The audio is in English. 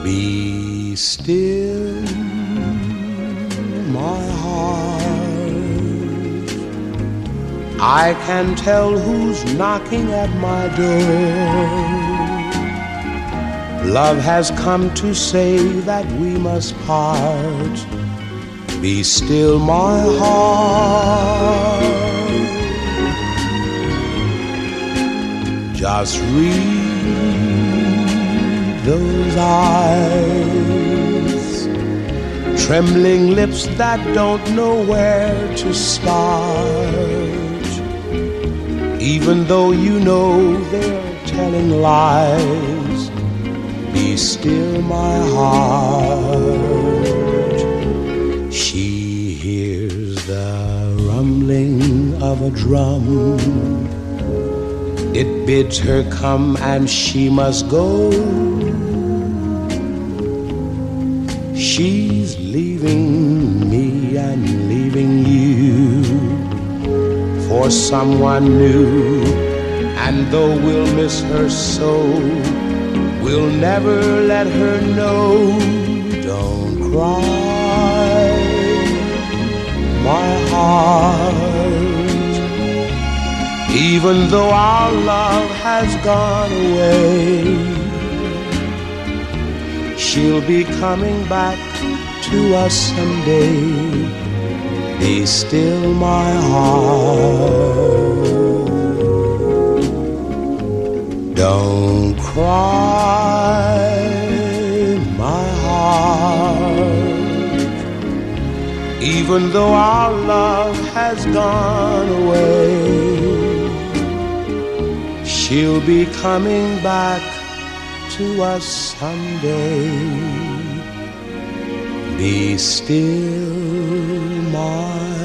Be still, my heart. I can tell who's knocking at my door. Love has come to say that we must part. Be still, my heart. Just read those eyes, trembling lips that don't know where to start. Even though you know they're telling lies, be still, my heart. She hears the rumbling of a drum. It bids her come and she must go. She's leaving me and leaving you for someone new. And though we'll miss her so, we'll never let her know. Don't cry, my heart. Even though our love has gone away, she'll be coming back to us someday. Be still, my heart. Don't cry, my heart. Even though our love has gone away, she'll be coming back to us someday. Be still, my